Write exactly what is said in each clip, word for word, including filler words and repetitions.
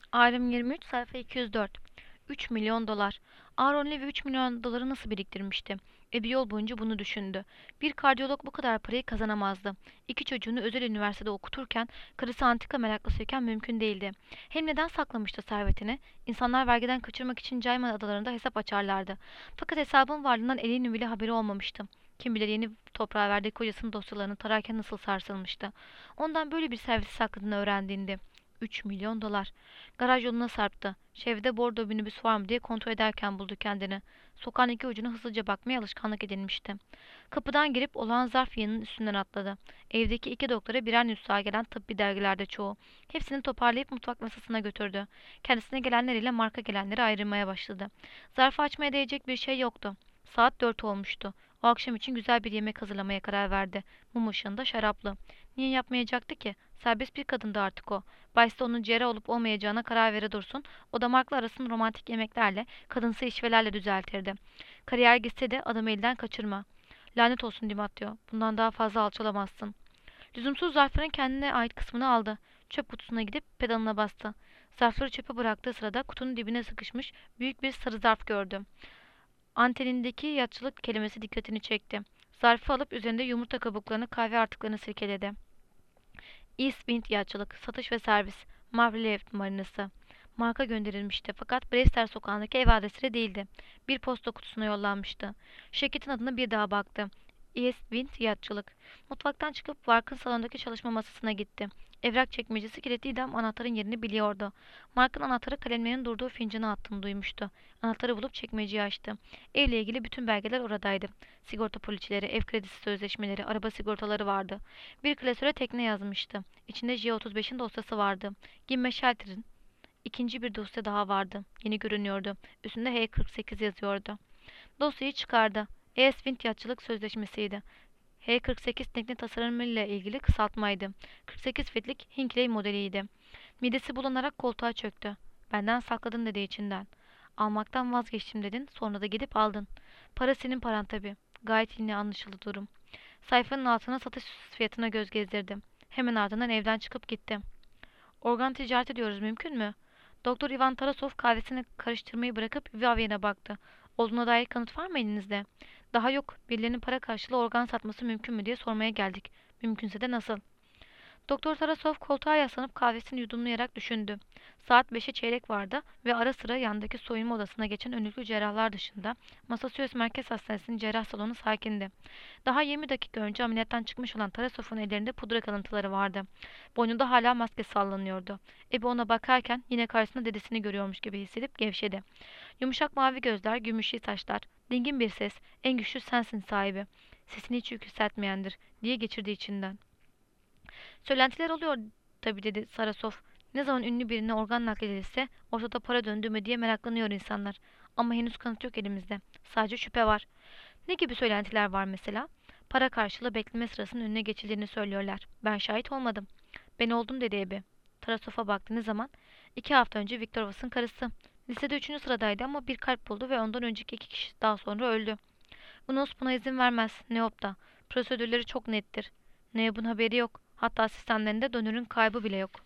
Ayrım yirmi üç, sayfa iki yüz dört. üç milyon dolar. Aaron Levy üç milyon doları nasıl biriktirmişti? E bir yol boyunca bunu düşündü. Bir kardiyolog bu kadar parayı kazanamazdı. İki çocuğunu özel üniversitede okuturken, karısı antika meraklısıyken mümkün değildi. Hem neden saklamıştı servetini? İnsanlar vergiden kaçırmak için Cayman adalarında hesap açarlardı. Fakat hesabın varlığından elinin bile haberi olmamıştı. Kim bilir yeni toprağa verdiği kocasının dosyalarını tararken nasıl sarsılmıştı. Ondan böyle bir servisi sakladığını öğrendiğinde. Üç milyon dolar. Garaj yoluna sarktı. Çevrede bordo minibüs var mı diye kontrol ederken buldu kendini. Sokağın iki ucuna hızlıca bakmaya alışkanlık edinmişti. Kapıdan girip olağan zarf yanının üstünden atladı. Evdeki iki doktora birer nüsha gelen tıbbi dergilerde çoğu. Hepsini toparlayıp mutfak masasına götürdü. Kendisine gelenleriyle marka gelenleri ayırmaya başladı. Zarfı açmaya değecek bir şey yoktu. Saat dört olmuştu. O akşam için güzel bir yemek hazırlamaya karar verdi. Mum ışığında şaraplı. Niye yapmayacaktı ki? Serbest bir kadındı artık o. Bayste onun ciğeri olup olmayacağına karar vere dursun, o da Mark'la arasını romantik yemeklerle, kadınsı işvelerle düzeltirdi. Kariyer gitse de adamı elden kaçırma. Lanet olsun Dimatio, bundan daha fazla alçalamazsın. Lüzumsuz zarfların kendine ait kısmını aldı. Çöp kutusuna gidip pedalına bastı. Zarfları çöpe bıraktığı sırada kutunun dibine sıkışmış büyük bir sarı zarf gördü. Antenindeki yatçılık kelimesi dikkatini çekti. Zarfı alıp üzerinde yumurta kabuklarını, kahve artıklarını silkeledi. East Wind Yatçılık, Satış ve Servis, Mavri Ev Marinası. Marka gönderilmişti fakat Brewster sokağındaki ev adresiyle değildi. Bir posta kutusuna yollanmıştı. Şirketin adına bir daha baktı. East Wind Yatçılık. Mutfaktan çıkıp Mark'ın salondaki çalışma masasına gitti. Evrak çekmecesi kilitliydi ama anahtarın yerini biliyordu. Mark'ın anahtarı kalemlerin durduğu fincana attığını duymuştu. Anahtarı bulup çekmeceyi açtı. Evle ilgili bütün belgeler oradaydı. Sigorta poliçeleri, ev kredisi sözleşmeleri, araba sigortaları vardı. Bir klasöre tekne yazmıştı. İçinde J otuz beşin dosyası vardı. Gimme Shelter'ın ikinci bir dosya daha vardı. Yeni görünüyordu. Üstünde H kırk sekiz yazıyordu. Dosyayı çıkardı. E S Wind Yatçılık Sözleşmesi'ydi. H kırk sekiz tekne tasarımıyla ilgili kısaltmaydı. kırk sekiz fitlik Hinckley modeliydi. Midesi bulanarak koltuğa çöktü. Benden sakladın dedi içinden. Almaktan vazgeçtim dedin, sonra da gidip aldın. Para senin paran tabii. Gayet yine anlaşıldı durum. Sayfanın altına satış fiyatına göz gezdirdim. Hemen ardından evden çıkıp gitti. Organ ticareti diyoruz, mümkün mü? Doktor Ivan Tarasov kahvesini karıştırmayı bırakıp Vivian'a baktı. Olduğuna dair kanıt var mı elinizde? Daha yok. Birilerinin para karşılığı organ satması mümkün mü diye sormaya geldik. Mümkünse de nasıl? Doktor Tarasov koltuğa yaslanıp kahvesini yudumlayarak düşündü. Saat beşe çeyrek vardı ve ara sıra yandaki soyunma odasına geçen önlüklü cerrahlar dışında Massachusetts Merkez Hastanesi'nin cerrah salonu sakindi. Daha yirmi dakika önce ameliyattan çıkmış olan Tarasov'un ellerinde pudra kalıntıları vardı. Boynunda hala maske sallanıyordu. Ebe ona bakarken yine karşısında dedesini görüyormuş gibi hissedip gevşedi. Yumuşak mavi gözler, gümüşlü saçlar, dingin bir ses, en güçlü sensin sahibi. Sesini hiç yükseltmeyendir diye geçirdi içinden. Söylentiler oluyor tabii dedi Sarasov. Ne zaman ünlü birine organ nakledilirse ortada para döndü mü diye meraklanıyor insanlar. Ama henüz kanıt yok elimizde. Sadece şüphe var. Ne gibi söylentiler var mesela? Para karşılığı bekleme sırasının önüne geçildiğini söylüyorlar. Ben şahit olmadım. Ben oldum dedi Ebi. Tarasof'a baktı. Ne zaman? İki hafta önce Victor Vass'ın karısı. Listede üçüncü sıradaydı ama bir kalp buldu ve ondan önceki iki kişi daha sonra öldü. Unos buna izin vermez. Neop da. Prosedürleri çok nettir. Neop'un haberi yok. Hatta sistemlerinde dönürün kaybı bile yok.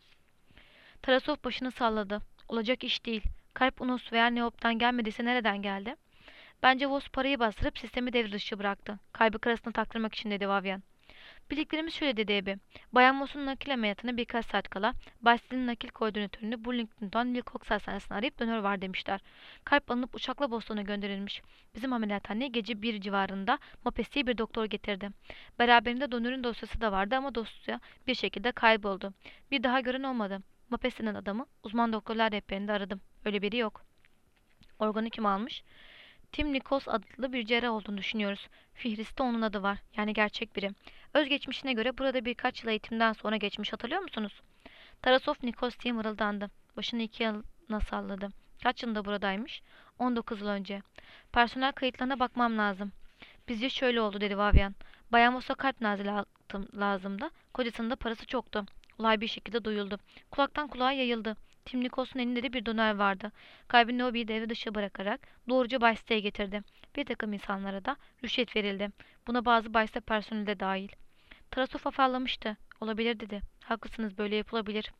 Tarasov başını salladı. Olacak iş değil. Kalp Unos veya Neop'tan gelmediyse nereden geldi? Bence Voss parayı bastırıp sistemi devre dışı bıraktı. Kalbi karısına taktırmak için dedi Vavyan. Bildiklerimiz şöyle dedi Ebi. Bayan Voss'un nakil ameliyatına birkaç saat kala Basti'nin nakil koordinatörünü Burlington'dan Wilcox Hastanesi'ne arayıp dönör var demişler. Kalp alınıp uçakla Boston'a gönderilmiş. Bizim ameliyathaneye gece bir civarında Mapesi'ye bir doktor getirdi. Beraberinde dönörün dosyası da vardı ama dosya bir şekilde kayboldu. Bir daha gören olmadı. Mapesi'nin adamı uzman doktorlar rehberinde aradım. Öyle biri yok. Organı kim almış? Tim Nichols adlı bir cerrah olduğunu düşünüyoruz. Fihriste onun adı var. Yani gerçek biri. Özgeçmişine göre burada birkaç yıl eğitimden sonra geçmiş, hatırlıyor musunuz? Tarasov Nikos diye mırıldandı. Başını iki yana salladı. Kaç yılında buradaymış? on dokuz yıl önce. Personel kayıtlarına bakmam lazım. Bizce şöyle oldu dedi Vavyan. Bayan Voss'a kalp nazili lazımdı. Kocasının da parası çoktu. Olay bir şekilde duyuldu. Kulaktan kulağa yayıldı. Tim Nichols'un elinde de bir döner vardı. Kalbin lobiyi devre dışı bırakarak doğruca Bayste'ye getirdi. Bir takım insanlara da rüşvet verildi. Buna bazı Bayste personeli de dahil. Tarasov afallamıştı. Olabilir dedi. Haklısınız, böyle yapılabilir.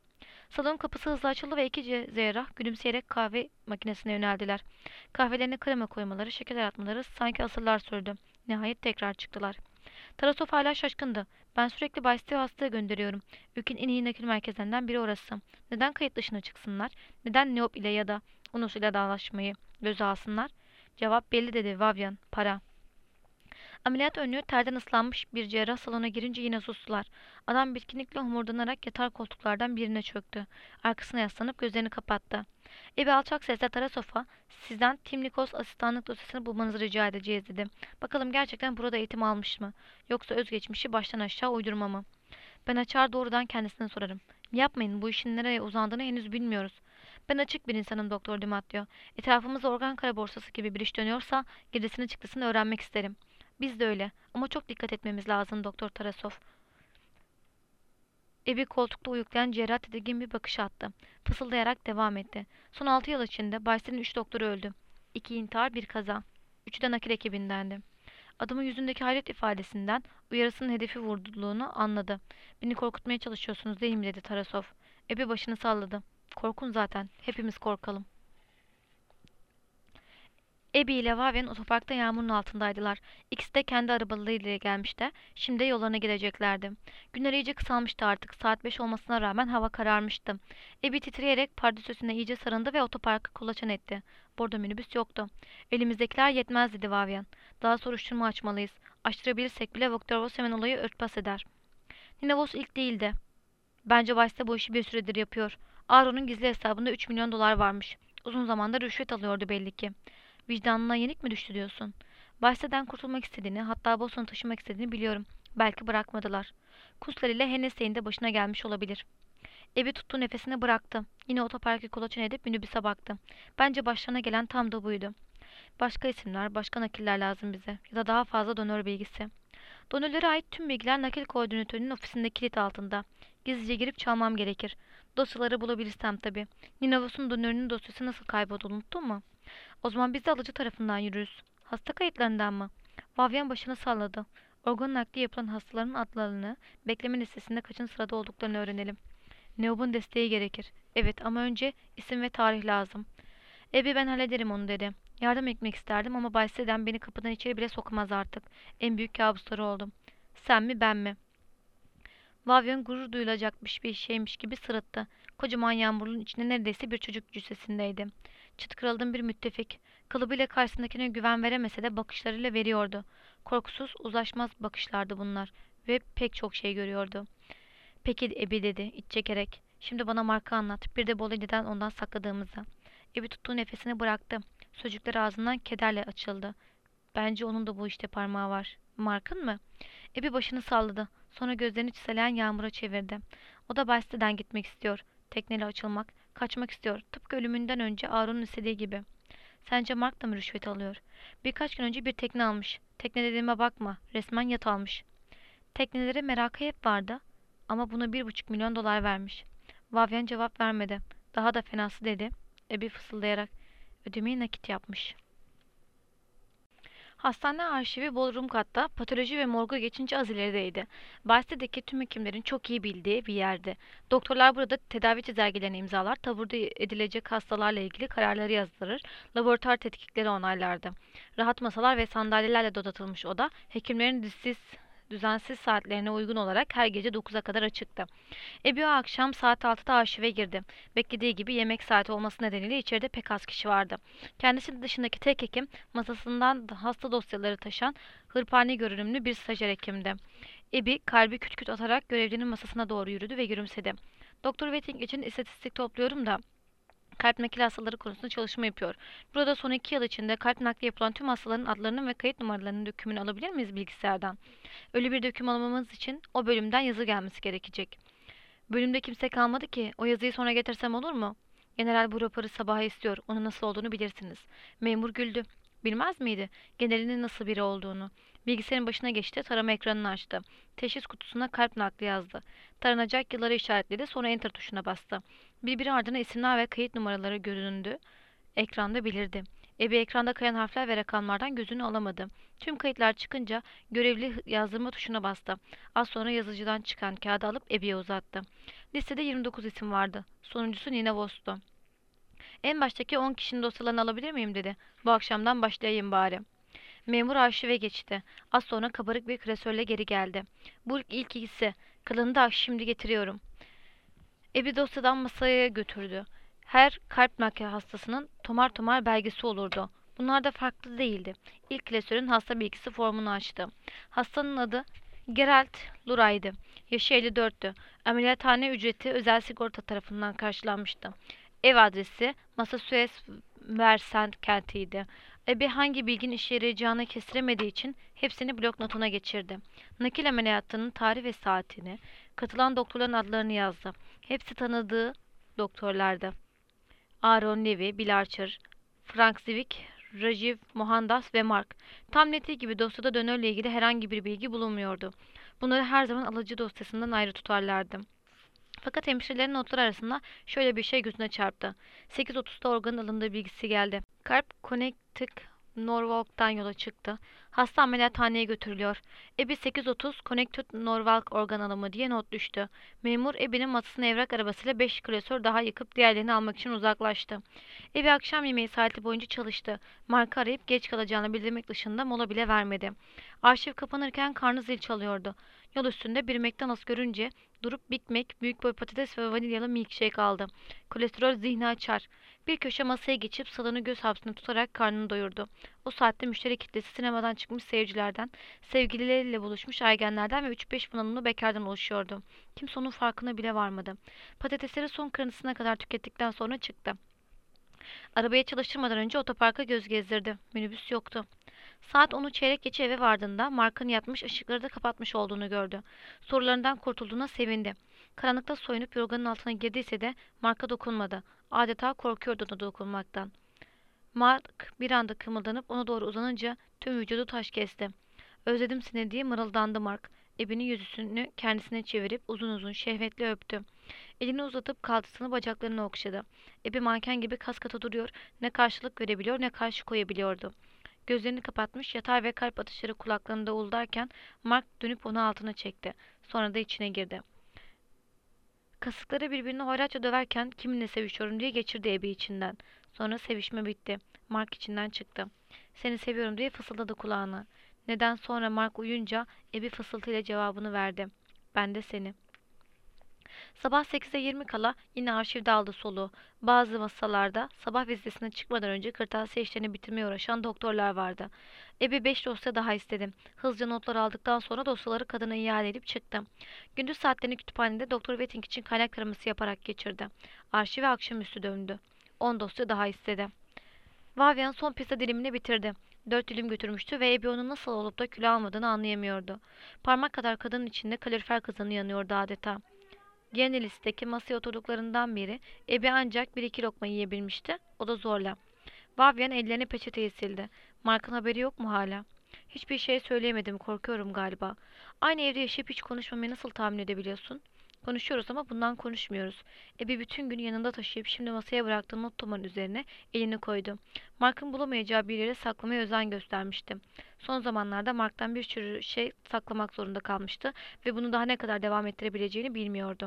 Salon kapısı hızla açıldı ve iki ce- cerrah gülümseyerek kahve makinesine yöneldiler. Kahvelerine krema koymaları, şeker atmaları sanki asırlar sürdü. Nihayet tekrar çıktılar. Tarasov hala şaşkındı. Ben sürekli Bay hastaya gönderiyorum. Ülkenin en iyi nakil merkezlerinden biri orası. Neden kayıt dışına çıksınlar? Neden Neop ile ya da Unus ile dağlaşmayı göze alsınlar? Cevap belli dedi Vavyan. Para. Ameliyat önlüğü terden ıslanmış bir cerrah salona girince yine sustular. Adam bitkinlikle homurdanarak yatar koltuklardan birine çöktü. Arkasına yaslanıp gözlerini kapattı. Ebi alçak sesle Tarasov'a sizden Tim Nikos asistanlık dosyasını bulmanızı rica edeceğiz dedi. Bakalım gerçekten burada eğitim almış mı? Yoksa özgeçmişi baştan aşağı uydurma mı? Ben açar doğrudan kendisine sorarım. Yapmayın, bu işin nereye uzandığını henüz bilmiyoruz. Ben açık bir insanım Doktor Dimattio. Etrafımızda organ kara borsası gibi bir iş dönüyorsa girdisini çıktısını öğrenmek isterim. Biz de öyle. Ama çok dikkat etmemiz lazım Doktor Tarasov. Ebi koltukta uyuklayan cerrah tedirgin bir bakış attı. Fısıldayarak devam etti. Son altı yıl içinde Bayster'in üç doktoru öldü. İki intihar, bir kaza. Üçü de nakil ekibindendi. Adamın yüzündeki hayret ifadesinden uyarısının hedefi vurduğunu anladı. Beni korkutmaya çalışıyorsunuz değil mi dedi Tarasov. Ebi başını salladı. Korkun zaten. Hepimiz korkalım. Abby ile Vivian otoparkta yağmurun altındaydılar. İkisi de kendi arabalarıyla gelmişti. Şimdi yollarına gideceklerdi. Günler iyice kısalmıştı artık. Saat beş olmasına rağmen hava kararmıştı. Abby titreyerek pardösüsüne iyice sarındı ve otoparkı kolaçan etti. Bordo minibüs yoktu. Elimizdekiler yetmez dedi Vivian. Daha soruşturma açmalıyız. Açtırabilirsek bile Doktor Vos hemen olayı örtbas eder. Nina Vos ilk değildi. Bence Vice bu işi bir süredir yapıyor. Aaron'un gizli hesabında üç milyon dolar varmış. Uzun zamandır rüşvet alıyordu belli ki. Vicdanına yenik mi düştü diyorsun? Vice'den kurtulmak istediğini, hatta Boston'u taşımak istediğini biliyorum. Belki bırakmadılar. Kusler ile Hennessey'in de başına gelmiş olabilir. Evi tuttuğu nefesini bıraktı. Yine otoparkı kolaçan edip minibüse baktı. Bence başlarına gelen tam da buydu. Başka isimler, başka nakiller lazım bize. Ya da daha fazla donör bilgisi. Donörlere ait tüm bilgiler nakil koordinatörünün ofisinde kilit altında. Gizlice girip çalmam gerekir. Dosyaları bulabilirsem tabii. Ninavos'un donörünün dosyası nasıl kayboldu unuttun mu? O zaman biz de alıcı tarafından yürürüz. Hasta kayıtlarından mı? Vavyen başını salladı. Organ nakli yapılan hastaların adlarını, bekleme listesinde kaçın sırada olduklarını öğrenelim. Neob'un desteği gerekir. Evet ama önce isim ve tarih lazım. Ebi ben hallederim onu dedi. Yardım etmek isterdim ama Bay Seden beni kapıdan içeri bile sokamaz artık. En büyük kabusları oldum. Sen mi ben mi? Vavyon gurur duyulacakmış bir şeymiş gibi sırıttı. Kocaman yağmurluğun içinde neredeyse bir çocuk cüssesindeydi. Çıt kırıldığım bir müttefik. Kalıbıyla karşısındakine güven veremese de bakışlarıyla veriyordu. Korkusuz, uzlaşmaz bakışlardı bunlar. Ve pek çok şey görüyordu. Peki Ebi dedi iç çekerek. Şimdi bana marka anlat. Bir de Bolida'dan ondan sakladığımızı. Ebi tuttuğu nefesini bıraktı. Sözcükler ağzından kederle açıldı. Bence onun da bu işte parmağı var. Mark'ın mı? Ebi başını salladı. Sonra gözlerini çiseleyen Yağmur'a çevirdi. O da Bayste'den gitmek istiyor. Tekneyle açılmak, kaçmak istiyor. Tıpkı ölümünden önce Aaron'un istediği gibi. Sence Mark da mı rüşvet alıyor? Birkaç gün önce bir tekne almış. Tekne dediğime bakma. Resmen yat almış. Teknelere merakı hep vardı. Ama buna bir buçuk milyon dolar vermiş. Vavyen cevap vermedi. Daha da fenası dedi. Ebi fısıldayarak. Ödemeyi nakit yapmış. Hastane arşivi bodrum katta, patoloji ve morga geçince az ilerideydi. Bahçedeki tüm hekimlerin çok iyi bildiği bir yerdi. Doktorlar burada tedavi çizelgelerini imzalar, taburcu edilecek hastalarla ilgili kararları yazdırır, laboratuvar tetkikleri onaylardı. Rahat masalar ve sandalyelerle donatılmış oda, hekimlerin dizsiz, düzensiz saatlerine uygun olarak her gece dokuza kadar açıktı. Ebi o akşam saat altıda arşive girdi. Beklediği gibi yemek saati olması nedeniyle içeride pek az kişi vardı. Kendisi dışındaki tek hekim masasından hasta dosyaları taşan hırpani görünümlü bir stajyer hekimdi. Ebi kalbi küt küt atarak görevlinin masasına doğru yürüdü ve gülümsedi. Doktor Wetting için istatistik topluyorum da kalp nakil hastaları konusunda çalışma yapıyor. Burada son iki yıl içinde kalp nakli yapılan tüm hastaların adlarının ve kayıt numaralarının dökümünü alabilir miyiz bilgisayardan? Öyle bir döküm almamız için o bölümden yazı gelmesi gerekecek. Bölümde kimse kalmadı ki. O yazıyı sonra getirsem olur mu? General bu raporu sabaha istiyor. Onun nasıl olduğunu bilirsiniz. Memur güldü. Bilmez miydi? Generalin nasıl biri olduğunu. Bilgisayarın başına geçti. Tarama ekranını açtı. Teşhis kutusuna kalp nakli yazdı. Taranacak yılları işaretledi. Sonra enter tuşuna bastı. Birbiri ardına isimler ve kayıt numaraları göründü. Ekranda belirdi. Ebe ekranda kayan harfler ve rakamlardan gözünü alamadı. Tüm kayıtlar çıkınca görevli yazdırma tuşuna bastı. Az sonra yazıcıdan çıkan kağıdı alıp Ebe'ye uzattı. Listede yirmi dokuz isim vardı. Sonuncusu Nina Vos'tu. En baştaki on kişinin dosyalarını alabilir miyim dedi. Bu akşamdan başlayayım bari. Memur arşive geçti. Az sonra kabarık bir klasörle geri geldi. Bu ilk ikisi. Kalanını da şimdi getiriyorum. Ebi dosyadan masaya götürdü. Her kalp nakli hastasının tomar tomar belgesi olurdu. Bunlar da farklı değildi. İlk klasörün hasta bilgisi formunu açtı. Hastanın adı Gerald Luray'dı. Yaşı elli dörttü. Ameliyathane ücreti özel sigorta tarafından karşılanmıştı. Ev adresi Massachusetts Versant kentiydi. Ebe hangi bilgin işe yarayacağını kestiremediği için hepsini blok notuna geçirdi. Nakil ameliyatının tarih ve saatini, katılan doktorların adlarını yazdı. Hepsi tanıdığı doktorlardı. Aaron Levy, Bill Archer, Frank Zivik, Rajiv Mohandas ve Mark. Tam netliği gibi dosyada dönörle ilgili herhangi bir bilgi bulunmuyordu. Bunları her zaman alıcı dosyasından ayrı tutarlardı. Fakat hemşirelerin notları arasında şöyle bir şey gözüne çarptı. sekiz otuzda organın alındığı bilgisi geldi. Kalp Connecticut Norwalk'tan yola çıktı. Hasta ameliyathaneye götürülüyor. Ebi sekiz otuz Connecticut Norwalk organ alımı diye not düştü. Memur Ebi'nin masasına evrak arabasıyla beş klasör daha yıkıp diğerlerini almak için uzaklaştı. Ebi akşam yemeği saati boyunca çalıştı. Mark'ı arayıp geç kalacağını bildirmek dışında mola bile vermedi. Arşiv kapanırken karnı zil çalıyordu. Yol üstünde bir McDonald's görünce durup Big Mac, büyük boy patates ve vanilyalı milkshake aldı. Kolesterol zihni açar. Bir köşe masaya geçip salonu göz hapsinde tutarak karnını doyurdu. O saatte müşteri kitlesi sinemadan çıkmış seyircilerden, sevgilileriyle buluşmuş ergenlerden ve üç beş bunalımlı bekardan oluşuyordu. Kimse onun farkına bile varmadı. Patatesleri son kırıntısına kadar tükettikten sonra çıktı. Arabayı çalıştırmadan önce otoparka göz gezdirdi. Minibüs yoktu. Saat onu çeyrek geçe eve vardığında Mark'ın yatmış, ışıkları da kapatmış olduğunu gördü. Sorularından kurtulduğuna sevindi. Karanlıkta soyunup yorganın altına girdiyse de Mark'a dokunmadı. Adeta korkuyordu ona dokunmaktan. Mark bir anda kımıldanıp ona doğru uzanınca tüm vücudu taş kesti. Özledim seni diye mırıldandı Mark. Ebinin yüzünü kendisine çevirip uzun uzun şehvetle öptü. Elini uzatıp kalçasını bacaklarını okşadı. Ebi manken gibi kas katı duruyor, ne karşılık verebiliyor ne karşı koyabiliyordu. Gözlerini kapatmış, yatay ve kalp atışları kulaklarında uğuldarken Mark dönüp onu altına çekti. Sonra da içine girdi. Kasıkları birbirini hoyratça döverken kiminle sevişiyorum diye geçirdi Ebi içinden. Sonra sevişme bitti. Mark içinden çıktı. Seni seviyorum diye fısıldadı kulağına. Neden sonra Mark uyunca Ebi fısıltıyla cevabını verdi. Ben de seni. Sabah sekize yirmi kala yine arşivde aldı soluğu. Bazı masalarda sabah vizitesine çıkmadan önce kırtasiye işlerini bitirmeye uğraşan doktorlar vardı. Ebe beş dosya daha istedim. Hızlıca notlar aldıktan sonra dosyaları kadına iade edip çıktım. Gündüz saatlerini kütüphanede Doktor Wetting için kaynak taraması yaparak geçirdi. Arşive akşamüstü döndü. On dosya daha istedi. Vavian son pizza dilimini bitirdi. Dört dilim götürmüştü ve Abby onun nasıl olup da kilo almadığını anlayamıyordu. Parmak kadar kadının içinde kalorifer kazanı yanıyordu adeta. Genelist'teki masaya oturduklarından beri Abby ancak bir iki lokma yiyebilmişti. O da zorla. Vavian ellerini peçeteye sildi. Mark'ın haberi yok mu hala? Hiçbir şey söyleyemedim, korkuyorum galiba. Aynı evde yaşayıp hiç konuşmamayı nasıl tahmin edebiliyorsun? Konuşuyoruz ama bundan konuşmuyoruz. Ebi bütün gün yanında taşıyıp şimdi masaya bıraktığı not tomarın üzerine elini koydu. Mark'ın bulamayacağı bir yere saklamaya özen göstermişti. Son zamanlarda Mark'tan bir sürü şey saklamak zorunda kalmıştı ve bunu daha ne kadar devam ettirebileceğini bilmiyordu.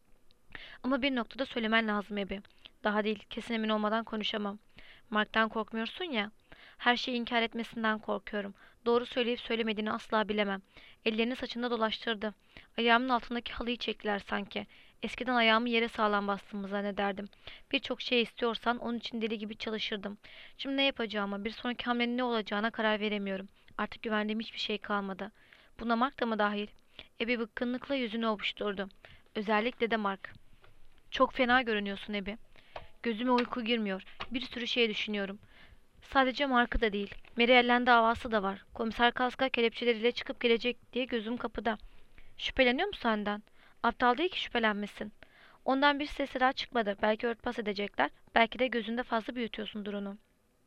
Ama bir noktada söylemen lazım Ebi. Daha değil, kesin emin olmadan konuşamam. Mark'tan korkmuyorsun ya. Her şeyi inkar etmesinden korkuyorum. Doğru söyleyip söylemediğini asla bilemem. Ellerini saçında dolaştırdı. Ayağımın altındaki halıyı çektiler sanki. Eskiden ayağımı yere sağlam bastığımı zannederdim. Birçok şey istiyorsan onun için deli gibi çalışırdım. Şimdi ne yapacağıma, bir sonraki hamlenin ne olacağına karar veremiyorum. Artık güvendiğim hiçbir şey kalmadı. Buna Mark da mı dahil? Ebi bıkkınlıkla yüzünü ovuşturdu. Özellikle de Mark. Çok fena görünüyorsun Ebi. Gözüme uyku girmiyor. Bir sürü şey düşünüyorum. Sadece Mark'ı da değil. Mary Ellen davası da var. Komiser Kaska kelepçeleriyle çıkıp gelecek diye gözüm kapıda. Şüpheleniyor mu senden? Aptal değil ki şüphelenmesin. Ondan bir ses daha çıkmadı. Belki örtbas edecekler. Belki de gözünde fazla büyütüyorsundur onu.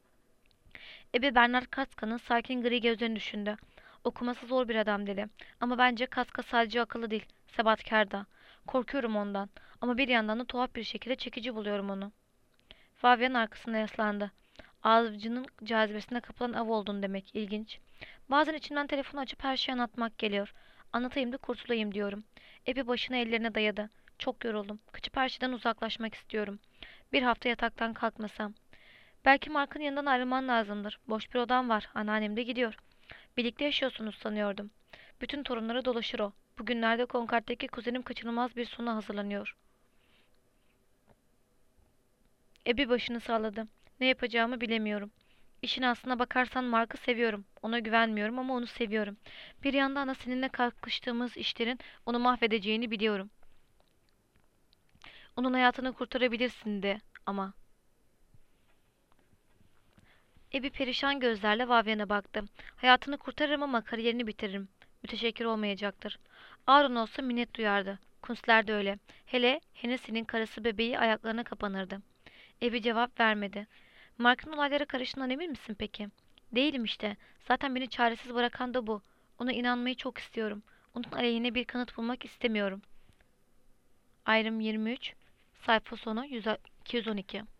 Ebe Bernard Kaska'nın sakin gri gözlerini düşündü. Okuması zor bir adam dedi. Ama bence Kaska sadece akıllı değil. Sebatkar da. Korkuyorum ondan. Ama bir yandan da tuhaf bir şekilde çekici buluyorum onu. Fabian arkasına yaslandı. Avcının cazibesine kapılan av oldun demek. İlginç. Bazen içimden telefonu açıp her şeyi anlatmak geliyor. Anlatayım da kurtulayım diyorum. Epi başını ellerine dayadı. Çok yoruldum. Kaçıp her şeyden uzaklaşmak istiyorum. Bir hafta yataktan kalkmasam. Belki Mark'ın yanından ayrılman lazımdır. Boş bir odam var. Anneannem de gidiyor. Birlikte yaşıyorsunuz sanıyordum. Bütün torunları dolaşır o. Bugünlerde Concord'daki kuzenim kaçınılmaz bir sona hazırlanıyor. Ebi başını salladı. Ne yapacağımı bilemiyorum. İşin aslına bakarsan Mark'ı seviyorum. Ona güvenmiyorum ama onu seviyorum. Bir yandan da seninle kalkıştığımız işlerin onu mahvedeceğini biliyorum. Onun hayatını kurtarabilirsin de ama. Ebi perişan gözlerle Vavyen'e baktı. Hayatını kurtarırım ama kariyerini bitiririm. Müteşekkir olmayacaktır. Aaron olsa minnet duyardı. Kunstler de öyle. Hele Hennessy'nin karısı bebeği ayaklarına kapanırdı. Ebi cevap vermedi. Mark'ın olaylara karıştığından emin misin peki? Değilim işte. Zaten beni çaresiz bırakan da bu. Ona inanmayı çok istiyorum. Onun aleyhine bir kanıt bulmak istemiyorum. Ayrım yirmi üç, sayfa sonu iki yüz on iki.